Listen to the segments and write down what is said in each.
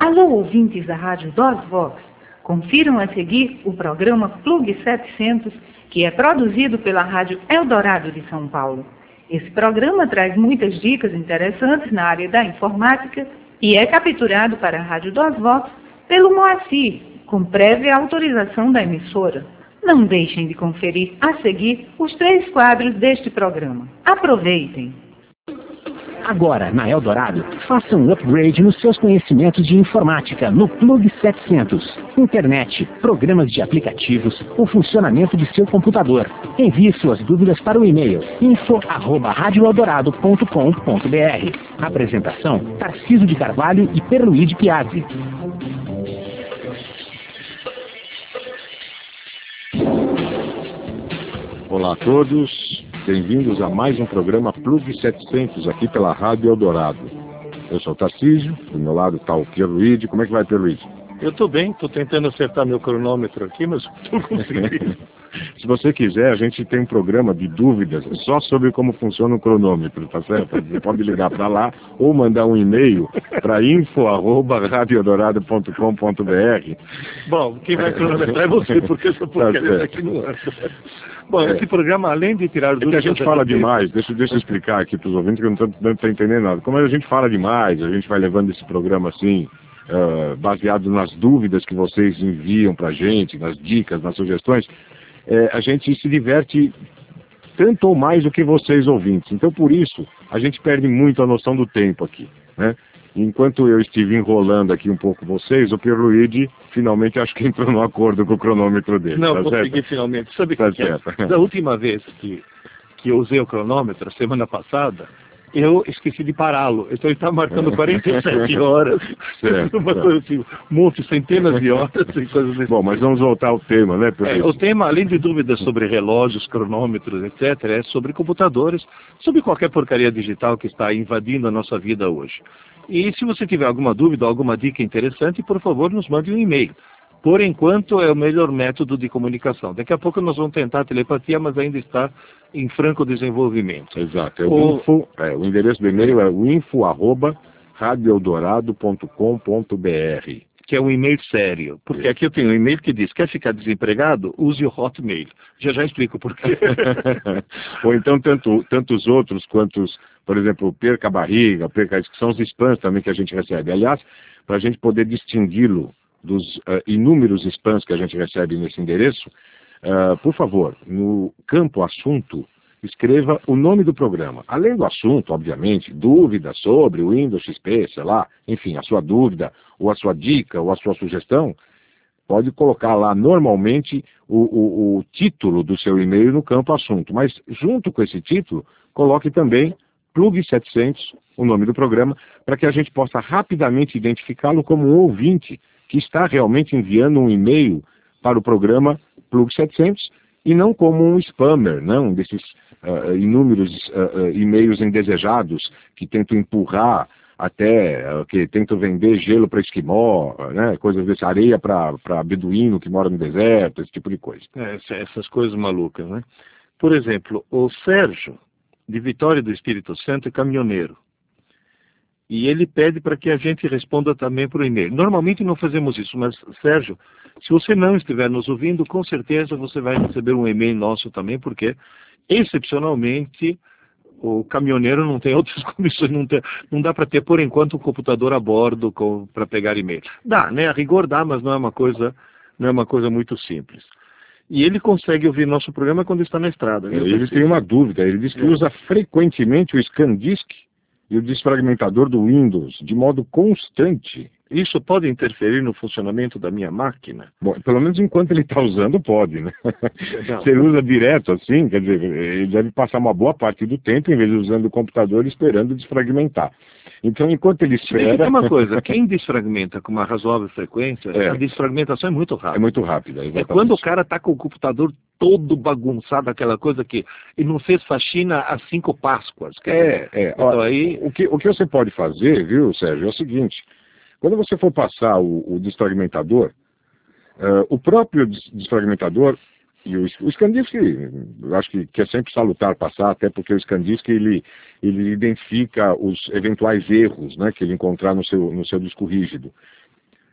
Alô, ouvintes da Rádio DOSVox, confiram a seguir o programa Plug 700, que é produzido pela Rádio Eldorado de São Paulo. Esse programa traz muitas dicas interessantes na área da informática e é capturado para a Rádio DOSVox pelo Moacir, com prévia autorização da emissora. Não deixem de conferir a seguir os 3 quadros deste programa. Aproveitem! Agora, na Eldorado, faça um upgrade nos seus conhecimentos de informática no Plug 700. Internet, programas de aplicativos, o funcionamento de seu computador. Envie suas dúvidas para o e-mail info@radioeldorado.com.br. Apresentação, Tarcísio de Carvalho e Perluíde Piazzi. Olá a todos. Bem-vindos a mais um programa Plug 700 aqui pela Rádio Eldorado. Eu sou o Tarcísio, do meu lado está o Pierluigi. Como é que vai, Pierluigi? Eu estou bem, estou tentando acertar meu cronômetro aqui, mas estou conseguindo. Se você quiser, a gente tem um programa de dúvidas só sobre como funciona o cronômetro, tá certo? Você pode ligar para lá ou mandar um e-mail para info@radioeldorado.com.br. Bom, quem vai cronometrar é você, porque essa porcaria aqui não anda. Bom, esse programa, além de tirar dúvidas... É que a gente fala demais, deixa eu explicar aqui para os ouvintes que eu não estou entendendo nada. Como a gente fala demais, a gente vai levando esse programa assim, baseado nas dúvidas que vocês enviam para a gente, nas dicas, nas sugestões, a gente se diverte tanto ou mais do que vocês ouvintes. Então, por isso, a gente perde muito a noção do tempo aqui, né? Enquanto eu estive enrolando aqui um pouco vocês, o Pierluigi finalmente acho que entrou no acordo com o cronômetro dele. Não, tá consegui certo? finalmente. Sabe o Tá que é? certo. Da última vez que eu usei o cronômetro, semana passada, eu esqueci de pará-lo. Então ele está marcando 47 horas, uma coisa assim, centenas de horas e coisas assim. Bom, mas vamos voltar ao tema, né? O tema, além de dúvidas sobre relógios, cronômetros, etc., é sobre computadores, sobre qualquer porcaria digital que está invadindo a nossa vida hoje. E se você tiver alguma dúvida, alguma dica interessante, por favor, nos mande um e-mail. Por enquanto, é o melhor método de comunicação. Daqui a pouco nós vamos tentar a telepatia, mas ainda está em franco desenvolvimento. Exato. O endereço do e-mail é o info@radioeldorado.com.br. Que é um e-mail sério. Porque aqui eu tenho um e-mail que diz, quer ficar desempregado? Use o Hotmail. Já explico por quê. Ou então tantos outros quantos, por exemplo, perca a barriga, que são os spams também que a gente recebe. Aliás, para a gente poder distingui-lo dos inúmeros spams que a gente recebe nesse endereço, por favor, no campo assunto, escreva o nome do programa. Além do assunto, obviamente, dúvidas sobre o Windows XP, sei lá, enfim, a sua dúvida, ou a sua dica, ou a sua sugestão, pode colocar lá normalmente o título do seu e-mail no campo assunto. Mas junto com esse título, coloque também Plug 700, o nome do programa, para que a gente possa rapidamente identificá-lo como um ouvinte que está realmente enviando um e-mail para o programa Plug 700 e não como um spammer, não desses inúmeros e-mails indesejados que tentam empurrar até, que tentam vender gelo para esquimó, né, coisas desse, areia para beduíno que mora no deserto, esse tipo de coisa. Essas coisas malucas, né? Por exemplo, o Sérgio, de Vitória do Espírito Santo, é caminhoneiro. E ele pede para que a gente responda também por e-mail. Normalmente não fazemos isso, mas, Sérgio, se você não estiver nos ouvindo, com certeza você vai receber um e-mail nosso também, porque, excepcionalmente, o caminhoneiro não tem outras condições, não dá para ter, por enquanto, um computador a bordo para pegar e-mail. Dá, né? A rigor dá, mas não é uma coisa muito simples. E ele consegue ouvir nosso programa quando está na estrada. Ele tem uma dúvida, ele diz que usa frequentemente o ScanDisk e o desfragmentador do Windows, de modo constante. Isso pode interferir no funcionamento da minha máquina? Bom, pelo menos enquanto ele está usando, pode, né? Se ele usa direto assim, quer dizer, ele deve passar uma boa parte do tempo, em vez de usando o computador, esperando desfragmentar. Então, enquanto ele espera... Tem uma coisa, quem desfragmenta com uma razoável frequência, a desfragmentação é muito rápida. É muito rápida, exatamente. É quando o cara está com o computador todo bagunçado, aquela coisa que ele não fez faxina há 5 Páscoas. Então, olha, aí... o que você pode fazer, viu, Sérgio, é o seguinte... Quando você for passar o desfragmentador, o próprio desfragmentador e o ScanDisk, eu acho que é sempre salutar passar, até porque o ScanDisk ele identifica os eventuais erros, né, que ele encontrar no seu disco rígido.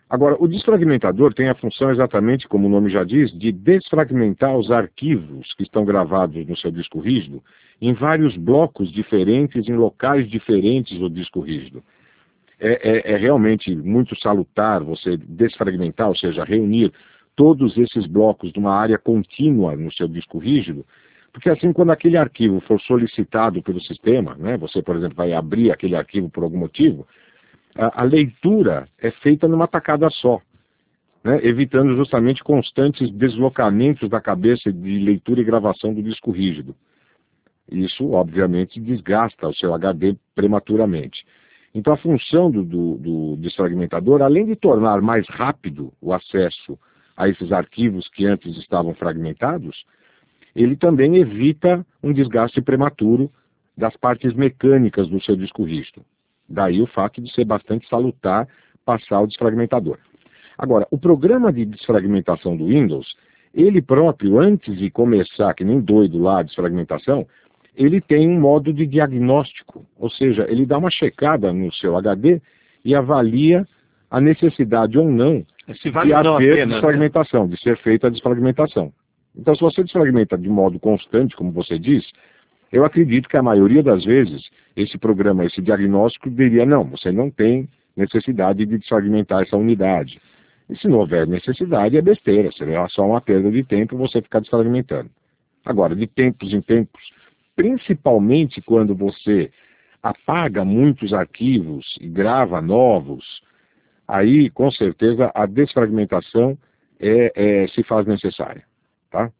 Agora, o desfragmentador tem a função exatamente, como o nome já diz, de desfragmentar os arquivos que estão gravados no seu disco rígido em vários blocos diferentes, em locais diferentes do disco rígido. É realmente muito salutar você desfragmentar, ou seja, reunir todos esses blocos numa área contínua no seu disco rígido, porque assim, quando aquele arquivo for solicitado pelo sistema, né, você, por exemplo, vai abrir aquele arquivo por algum motivo, a leitura é feita numa tacada só, né, evitando justamente constantes deslocamentos da cabeça de leitura e gravação do disco rígido. Isso, obviamente, desgasta o seu HD prematuramente. Então, a função do desfragmentador, além de tornar mais rápido o acesso a esses arquivos que antes estavam fragmentados, ele também evita um desgaste prematuro das partes mecânicas do seu disco rígido. Daí o fato de ser bastante salutar passar o desfragmentador. Agora, o programa de desfragmentação do Windows, ele próprio, antes de começar, que nem doido lá a desfragmentação, ele tem um modo de diagnóstico, ou seja, ele dá uma checada no seu HD e avalia a necessidade ou não de haver desfragmentação, de ser feita a desfragmentação. Então, se você desfragmenta de modo constante, como você diz, eu acredito que a maioria das vezes esse programa, esse diagnóstico diria, não, você não tem necessidade de desfragmentar essa unidade. E se não houver necessidade, é besteira, seria só uma perda de tempo você ficar desfragmentando. Agora, de tempos em tempos, principalmente quando você apaga muitos arquivos e grava novos, aí, com certeza, a desfragmentação se faz necessária. Tá?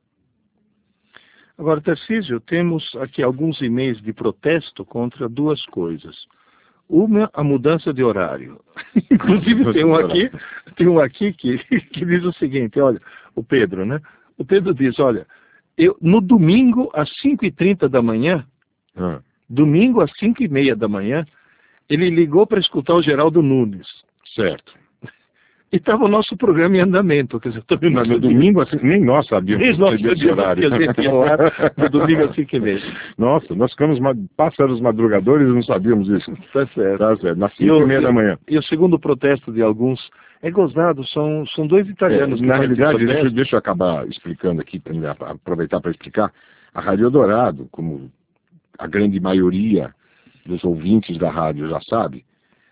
Agora, Tarcísio, temos aqui alguns e-mails de protesto contra duas coisas. Uma, a mudança de horário. Inclusive, tem um aqui que diz o seguinte, olha, o Pedro, né? O Pedro diz, olha, no domingo, às 5h30 da manhã, domingo às 5h30 da manhã, ele ligou para escutar o Geraldo Nunes. Certo. E estava o nosso programa em andamento. Quer dizer, no domingo, assim, nem nós sabíamos desse horário. No domingo às 5h30. Nossa, nós ficamos pássaros madrugadores e não sabíamos disso. Tá certo. Tá certo. Na 5h30 da manhã. E o segundo protesto de alguns é gozado, são dois italianos. Na realidade, deixa eu acabar explicando aqui, aproveitar para explicar. A Rádio Eldorado, como a grande maioria dos ouvintes da rádio já sabe,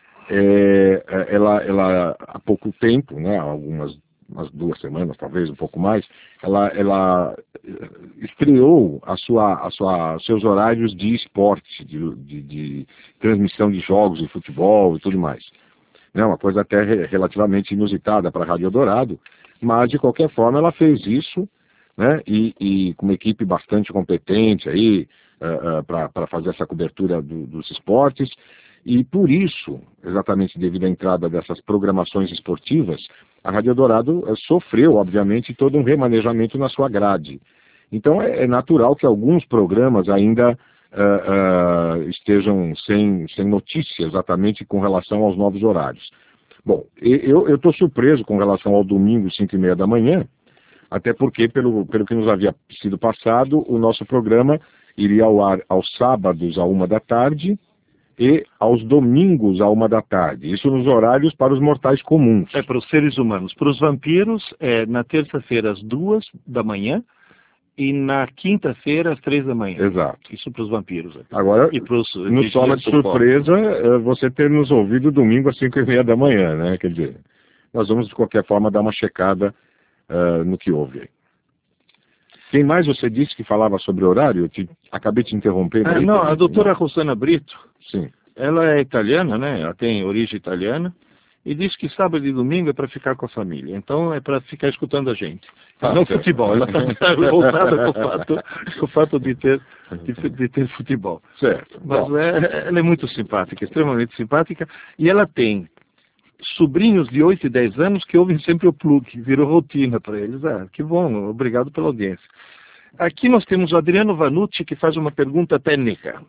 ela há pouco tempo, né, umas 2 semanas, talvez um pouco mais, ela estreou seus horários de esporte, de transmissão de jogos de futebol e tudo mais. Né, uma coisa até relativamente inusitada para a Rádio Eldorado, mas de qualquer forma ela fez isso, né, e com uma equipe bastante competente aí para fazer essa cobertura dos esportes. E por isso, exatamente devido à entrada dessas programações esportivas, a Rádio Eldorado sofreu, obviamente, todo um remanejamento na sua grade. Então é natural que alguns programas ainda estejam sem notícia exatamente com relação aos novos horários. Bom, eu estou surpreso com relação ao domingo, 5h30 da manhã, até porque, pelo que nos havia sido passado, o nosso programa iria ao ar aos sábados, à 1h da tarde, e aos domingos, à 1h da tarde. Isso nos horários para os mortais comuns. É para os seres humanos. Para os vampiros, na terça-feira, às 2h da manhã, e na quinta-feira, às 3h da manhã. Exato. Isso para os vampiros. Agora, nos toma de surpresa você ter nos ouvido domingo às 5h30 da manhã, né? Quer dizer, nós vamos, de qualquer forma, dar uma checada no que houve aí. Quem mais você disse que falava sobre horário? Acabei te interrompendo. Não, a doutora Rosana Brito. Sim. Ela é italiana, né? Ela tem origem italiana. E diz que sábado e domingo é para ficar com a família. Então é para ficar escutando a gente. Não futebol. Ela está revoltada com o fato de ter futebol. Certo. Mas ela é muito simpática, extremamente simpática. E ela tem sobrinhos de 8 e 10 anos que ouvem sempre o Plug. Virou rotina para eles. Que bom, obrigado pela audiência. Aqui nós temos o Adriano Vanucci, que faz uma pergunta técnica.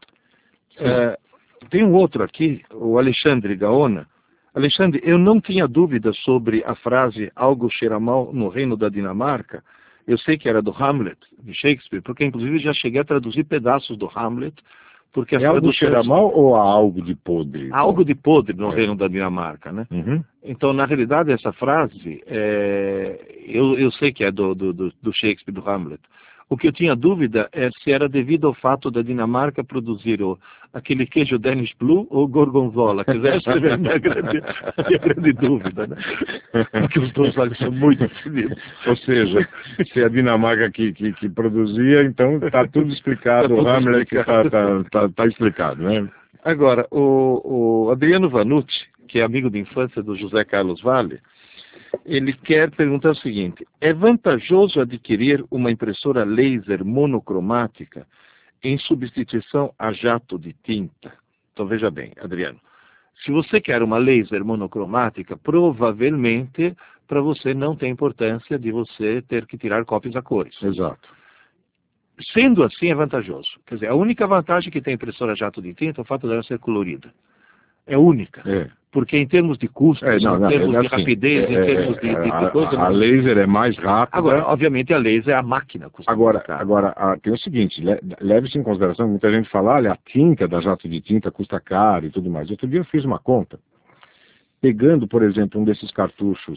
Tem um outro aqui, o Alexandre Gaona. Alexandre, eu não tinha dúvida sobre a frase algo cheira mal no reino da Dinamarca. Eu sei que era do Hamlet, de Shakespeare, porque inclusive já cheguei a traduzir pedaços do Hamlet Porque as É algo cheira traduções... mal ou há algo de podre? Há algo de podre no reino da Dinamarca, né? Uhum. Então, na realidade, essa frase, eu sei que é do Shakespeare, do Hamlet. O que eu tinha dúvida é se era devido ao fato da Dinamarca produzir aquele queijo Danish Blue ou Gorgonzola. Quer dizer, essa é a minha grande dúvida, né? Porque os dois olhos são muito definidos. Ou seja, se é a Dinamarca que produzia, então está tudo explicado. Tá tudo o Hamlet explicado. está explicado, né? Agora, o Adriano Vanucci, que é amigo de infância do José Carlos Vale, ele quer perguntar o seguinte: é vantajoso adquirir uma impressora laser monocromática em substituição a jato de tinta? Então veja bem, Adriano, se você quer uma laser monocromática, provavelmente para você não tem importância de você ter que tirar cópias a cores. Exato. Sendo assim, é vantajoso. Quer dizer, a única vantagem que tem a impressora a jato de tinta é o fato dela ser colorida. É única. É. Porque em termos de custo, em termos de rapidez, em termos de coisa... A laser é mais rápida. Agora, obviamente, a laser é a máquina. Agora tem o seguinte, leve-se em consideração, muita gente fala, olha, a tinta da jato de tinta custa caro e tudo mais. Outro dia eu fiz uma conta, pegando, por exemplo, um desses cartuchos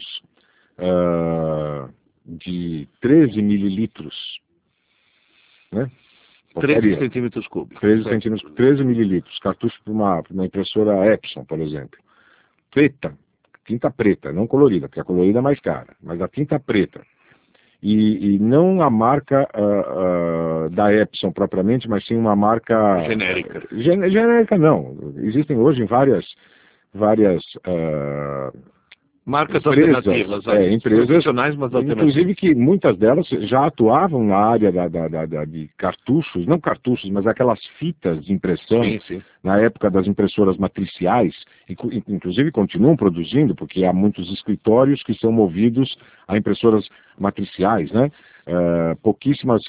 de 13 mililitros, né? 13 centímetros cúbicos. 13 mililitros, cartucho para uma impressora Epson, por exemplo. Preta, tinta preta, não colorida, porque a colorida é mais cara, mas a tinta preta. E não a marca da Epson propriamente, mas sim uma marca... Genérica. Genérica não. Existem hoje várias marcas empresas, alternativas, empresas profissionais, mas alternativas. Inclusive que muitas delas já atuavam na área de cartuchos, não cartuchos, mas aquelas fitas de impressão, sim. Na época das impressoras matriciais, inclusive continuam produzindo, porque há muitos escritórios que são movidos a impressoras matriciais, né? Pouquíssimos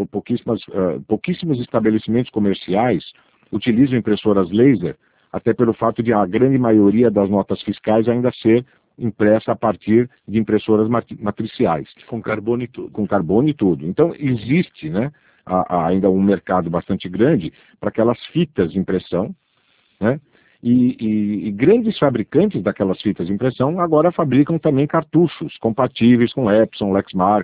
estabelecimentos comerciais utilizam impressoras laser, até pelo fato de a grande maioria das notas fiscais ainda ser impressa a partir de impressoras matriciais. Com carbono e tudo. Com carbono e tudo. Então, existe, né, ainda um mercado bastante grande para aquelas fitas de impressão, né? E grandes fabricantes daquelas fitas de impressão agora fabricam também cartuchos compatíveis com Epson, Lexmark,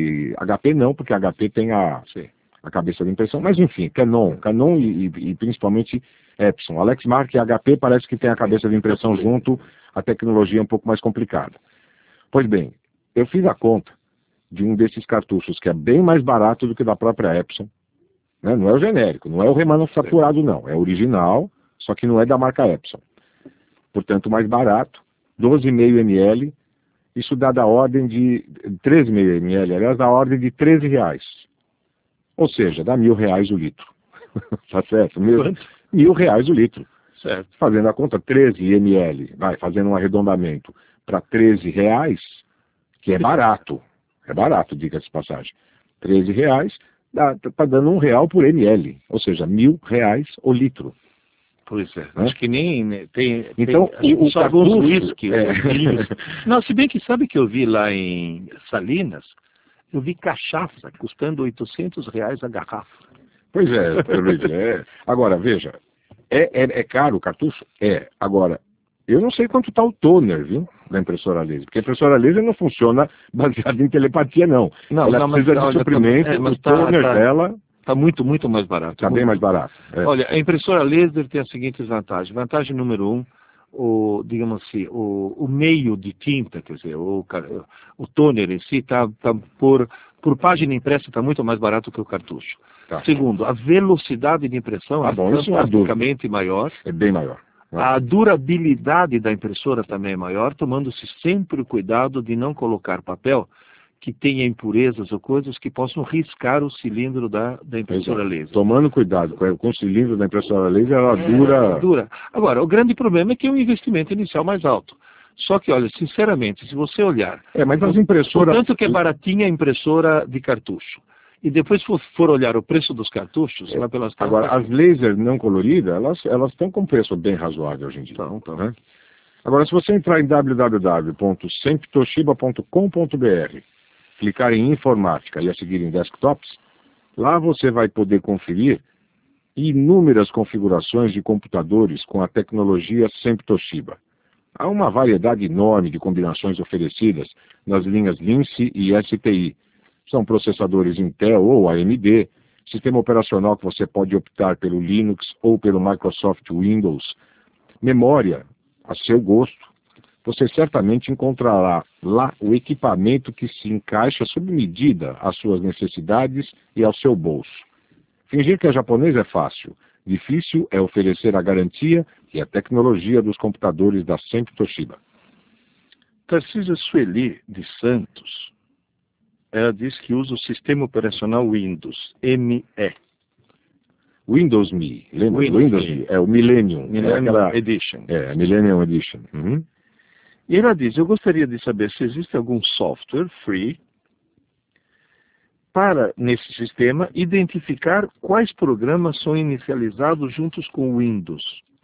HP não, porque a HP tem a cabeça de impressão, mas enfim, Canon e principalmente Epson. A Lexmark e a HP parece que tem a cabeça de impressão junto, a tecnologia é um pouco mais complicada. Pois bem, eu fiz a conta de um desses cartuchos que é bem mais barato do que da própria Epson, né? Não é o genérico, não é o remanufaturado não, é original, só que não é da marca Epson. Portanto, mais barato, 12,5 ml, isso dá da ordem de 13,5 ml, aliás, da ordem de R$13. Ou seja, dá R$1.000 o litro. Tá certo? R$1.000 o litro. Certo. Fazendo a conta, 13 ml, fazendo um arredondamento para R$13, que é barato, diga-se de passagem. R$13, tá dando R$1 por ml, ou seja, R$1.000 o litro. Pois é, acho que nem tem... Então, o só alguns whisky, vinhos. Não, se bem que sabe que eu vi lá em Salinas, eu vi cachaça custando R$800 a garrafa. Pois é. Agora, veja, é caro o cartucho? É. Agora, eu não sei quanto está o toner, viu, da impressora laser. Porque a impressora laser não funciona baseada em telepatia, não. Ela precisa de suprimento, o toner dela... Está muito, muito mais barato. Está bem mais barato. É. Olha, a impressora laser tem as seguintes vantagens. Vantagem número 1, digamos assim, o meio de tinta, quer dizer, o toner em si está por página impressa está muito mais barato que o cartucho. Tá. Segundo, a velocidade de impressão é fantasticamente maior. É bem maior. A durabilidade da impressora também é maior, tomando-se sempre o cuidado de não colocar papel que tenha impurezas ou coisas que possam riscar o cilindro da impressora laser. Tomando cuidado com o cilindro da impressora laser, ela dura. Agora, o grande problema é que é um investimento inicial mais alto. Só que, olha, sinceramente, se você olhar... mas as impressoras... Tanto que é baratinha a impressora de cartucho. E depois for olhar o preço dos cartuchos, lá pelas... Agora, as lasers não coloridas, elas estão com preço bem razoável hoje em dia. Então. Né? Agora, se você entrar em www.semptoshiba.com.br, clicar em informática e a seguir em desktops, lá você vai poder conferir e inúmeras configurações de computadores com a tecnologia sempre Toshiba. Há uma variedade enorme de combinações oferecidas nas linhas Lince e SPI. São processadores Intel ou AMD, sistema operacional que você pode optar pelo Linux ou pelo Microsoft Windows, memória a seu gosto. Você certamente encontrará lá o equipamento que se encaixa sob medida às suas necessidades e ao seu bolso. Fingir que é japonês é fácil. Difícil é oferecer a garantia e a tecnologia dos computadores da sempre Toshiba. Tarcísio Sueli de Santos, ela diz que usa o sistema operacional Windows, ME. Windows Me, lembra? Windows Me. É o Millennium. Edition. É, Millennium Edition. Uhum. E ela diz, eu gostaria de saber se existe algum software free para, nesse sistema, identificar quais programas são inicializados juntos com o Windows.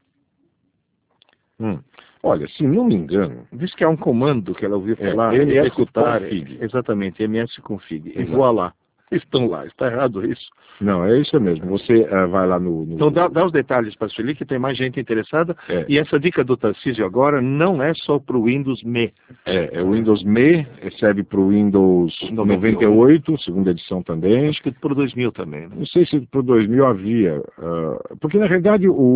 Olha, se não me engano... Diz que há um comando que ela ouviu falar, executar... Exatamente, msconfig. E voilá. Estão lá, está errado isso? Não, é isso mesmo. Você vai lá no... Então dá os detalhes para a Sueli, que tem mais gente interessada. E essa dica do Tarcísio agora não é só para o Windows Me. É o Windows Me, serve para o Windows 98, segunda edição também. Acho que para o 2000 também. Né? Não sei se para o 2000 havia. Porque na realidade o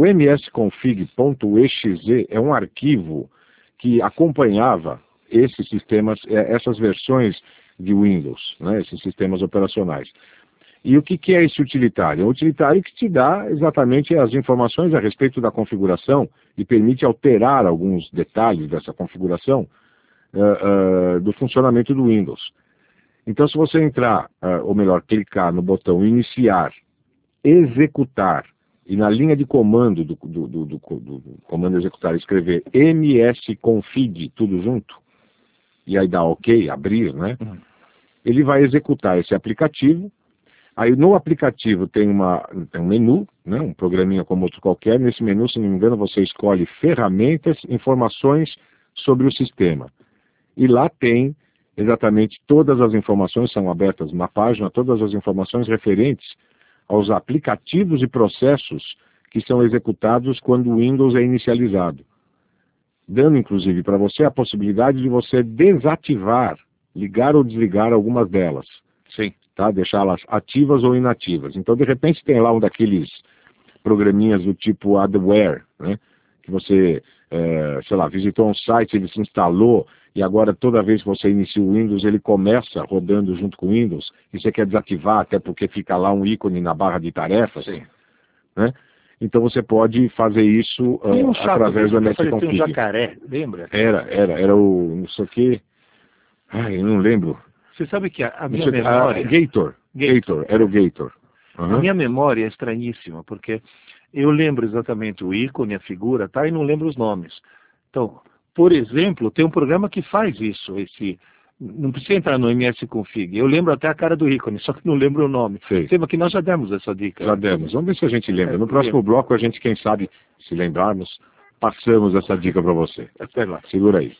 msconfig.exe é um arquivo que acompanhava esses sistemas, essas versões de Windows, né, esses sistemas operacionais. E o que é esse utilitário? É um utilitário que te dá exatamente as informações a respeito da configuração e permite alterar alguns detalhes dessa configuração do funcionamento do Windows. Então, se você entrar, ou melhor, clicar no botão Iniciar, Executar, e na linha de comando do comando executar, escrever msconfig, tudo junto, e aí dá OK, abrir, né? Ele vai executar esse aplicativo. Aí no aplicativo tem um menu, né? Um programinha como outro qualquer. Nesse menu, se não me engano, você escolhe ferramentas, informações sobre o sistema. E lá tem exatamente todas as informações, são abertas na página, todas as informações referentes aos aplicativos e processos que são executados quando o Windows é inicializado, dando inclusive para você a possibilidade de você desativar, ligar ou desligar algumas delas. Sim. Tá? Deixá-las ativas ou inativas. Então, de repente, tem lá um daqueles programinhas do tipo adware, né? Que você, sei lá, visitou um site, ele se instalou, e agora toda vez que você inicia o Windows, ele começa rodando junto com o Windows, e você quer desativar, até porque fica lá um ícone na barra de tarefas. Sim. Né? Então você pode fazer isso através do msconfig. Um jacaré, lembra? Era o não sei o que. Ai, eu não lembro. Você sabe que a minha memória... Gator, era o Gator. A minha memória é estranhíssima, porque eu lembro exatamente o ícone, a figura, tá? E não lembro os nomes. Então, por exemplo, tem um programa que faz isso, não precisa entrar no msconfig. Eu lembro até a cara do ícone, só que não lembro o nome. Lembra que nós já demos essa dica. Já demos. Vamos ver se a gente lembra. No próximo bloco, a gente, quem sabe, se lembrarmos, passamos essa dica para você. Até lá. Segura aí.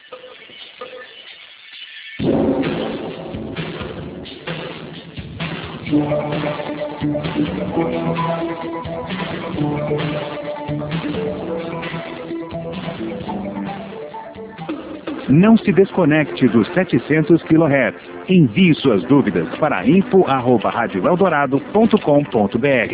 Não se desconecte dos 700 kHz. Envie suas dúvidas para info@radioeldorado.com.br.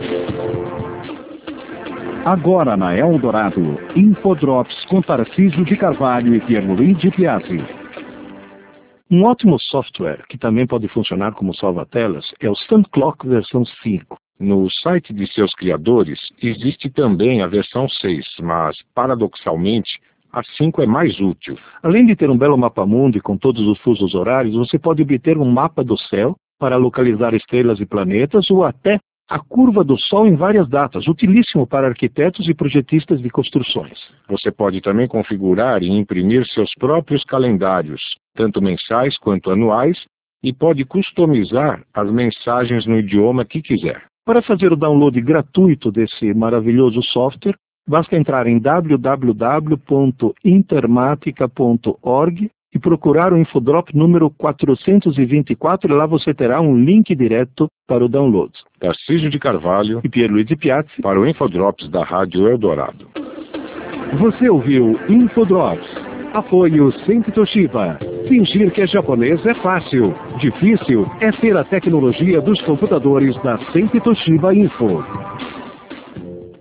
Agora na Eldorado, Infodrops com Tarcísio de Carvalho e Pierluigi Piazzi. Um ótimo software que também pode funcionar como salva-telas é o SunClock versão 5. No site de seus criadores existe também a versão 6, mas paradoxalmente a 5 é mais útil. Além de ter um belo mapa-mundo e com todos os fusos horários, você pode obter um mapa do céu para localizar estrelas e planetas ou até a curva do Sol em várias datas, utilíssimo para arquitetos e projetistas de construções. Você pode também configurar e imprimir seus próprios calendários, tanto mensais quanto anuais, e pode customizar as mensagens no idioma que quiser. Para fazer o download gratuito desse maravilhoso software, basta entrar em www.intermatica.org e procurar o Infodrop número 424, e lá você terá um link direto para o download. Tarcísio de Carvalho E Pierluigi Piazzi para o Infodrops da Rádio Eldorado. Você ouviu Infodrops. Apoio Sempre Toshiba. Fingir que é japonês é fácil. Difícil é ter a tecnologia dos computadores da Sempre Toshiba Info.